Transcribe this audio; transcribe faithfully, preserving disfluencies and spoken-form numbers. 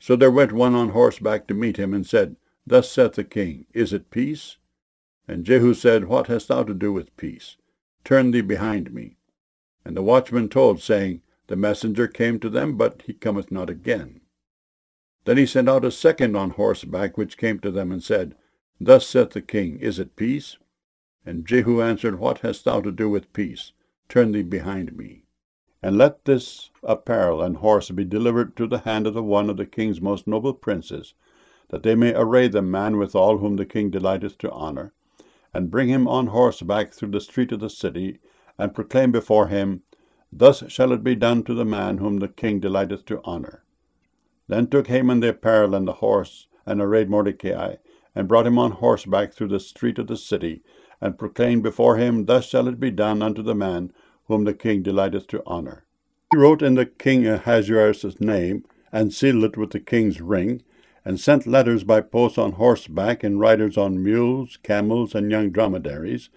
So there went one on horseback to meet him, and said, Thus saith the king, Is it peace? And Jehu said, What hast thou to do with peace? Turn thee behind me. And the watchman told, saying, The messenger came to them, but he cometh not again. Then he sent out a second on horseback, which came to them, and said, Thus saith the king, Is it peace? And Jehu answered, What hast thou to do with peace? Turn thee behind me. And let this apparel and horse be delivered to the hand of the one of the king's most noble princes, that they may array the man withal whom the king delighteth to honour, and bring him on horseback through the street of the city, and proclaim before him, Thus shall it be done to the man whom the king delighteth to honour. Then took Haman the apparel and the horse, and arrayed Mordecai, and brought him on horseback through the street of the city, and proclaimed before him, Thus shall it be done unto the man whom the king delighteth to honour. He wrote in the king Ahasuerus' name, and sealed it with the king's ring, and sent letters by post on horseback, and riders on mules, camels, and young dromedaries,